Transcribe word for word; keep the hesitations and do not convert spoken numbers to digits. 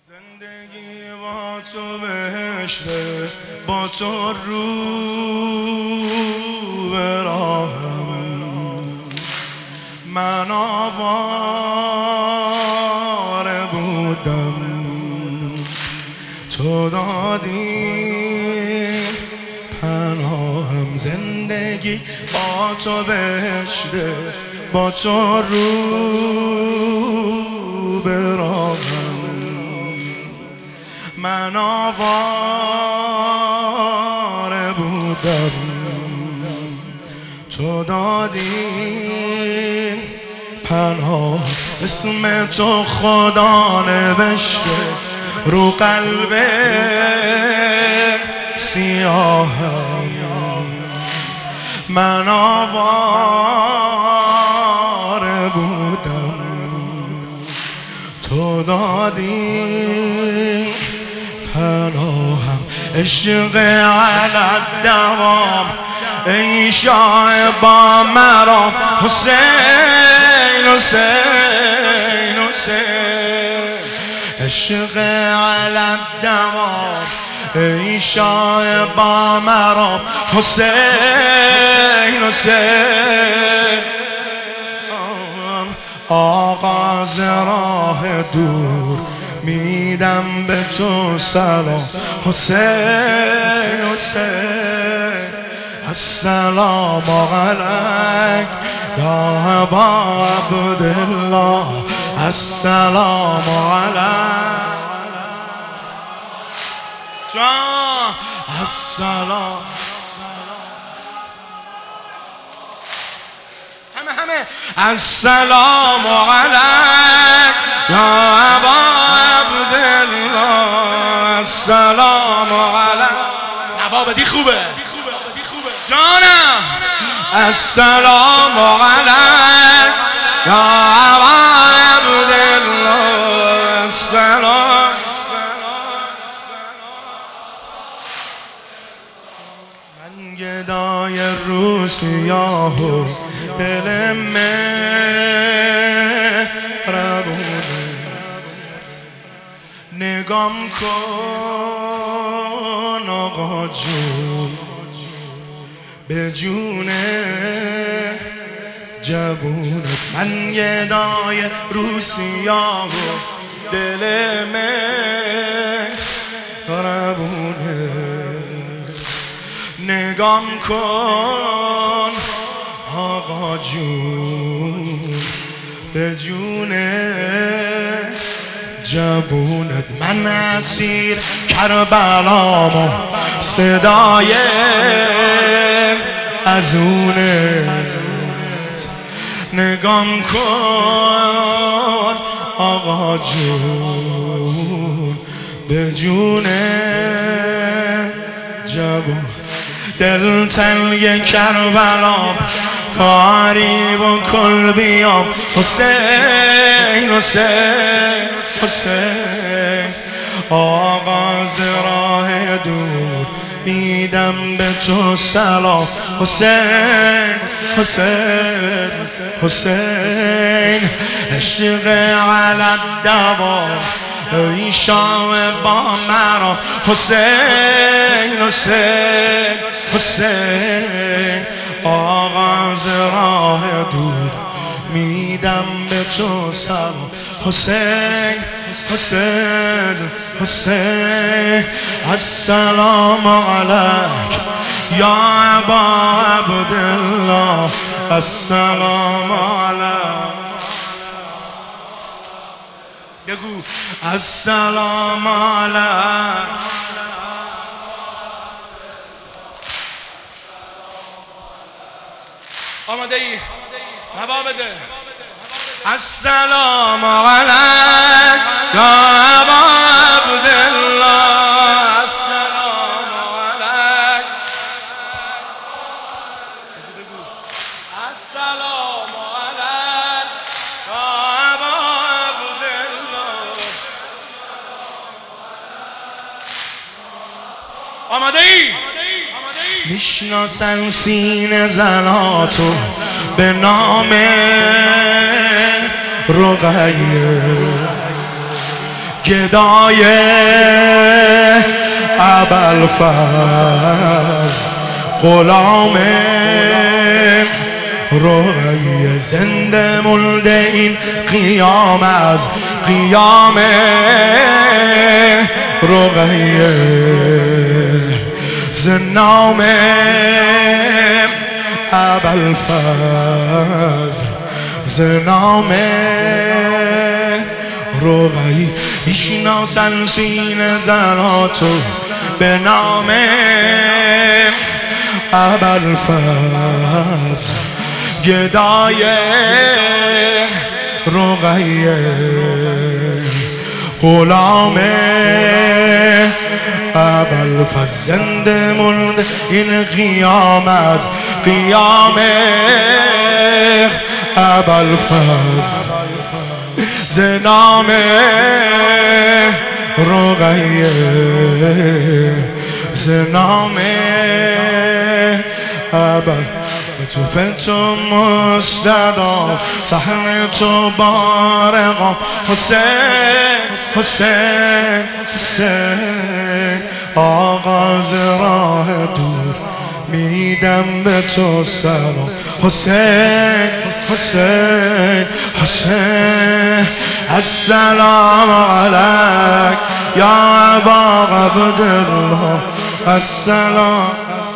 زندگی با تو بهشته، با تو رو به راهم. من آواره بودم، تو دادی پناهم. زندگی با تو بهشته، با تو رو به راهم. من آواره بودم، تو دادی پناه. اسم تو خدا نوشته رو قلب سیاهم. من آواره بودم، تو دادی پناهم. عشق علی الدوام ای شاه با مرام. حسین حسین حسین. عشق علی الدوام ای شاه با مرام. حسین حسین. آغاز راه دور میدم به تو سلام. حسین حسین. السلام علیک یا ابا عبدالله. السلام علیک جان. السلام. همه همه. السلام علیک یا ابا عبدالله. السلام علیک. نوابدی خوبه جانم. السلام علیک یا ابا عبدالله. السلام. من گدای رو سیاه و دل مهربونه. نگام کن آقا جون به جون جوونت. من گدای رو سیاه و دل مهربونه. نگام کن آقا جون به جون جوونت. من اسیر کربلامو صدای ازونت. نگام کن آقا جون به جون جوون. دل تنگ کربلام کاری بکن بیام. حسین حسین حسین. آغاز راه دور میدم به تو سلام. حسین حسین حسین. عشق علی الدوام ای شاه با مرا. حسین حسین حسین. آغاز راه دور میدم به تو سلام. حسین حسین حسین. السلام علیک یا ابا عبدالله. السلام علیک. بگو السلام علیک. آماده ای؟ نوا بده. السلام علیک یا ابا عبدالله. السلام علیک. السلام علیک یا ابا عبدالله. آماده ای؟ میشناسن سینه زناتو به نام رقیه. گدای ابوالفضل غلام رقیه زنده مولده این قیام از قیام رقیه زنام ابوالفضل زنام رقیه میشناسن سینه زناتو به نام ابوالفضل گدای رقیه غلام ابوالفضل زنده مولده این قیام از قیام ابوالفضل زنام رقیه زنام ابوالفضل تو فتو مستدا سحر تو بارقا حسین حسین حسین آغاز راه دور میدم به تو سلام حسین حسین حسین السلام علیک یا ابا عبدالله السلام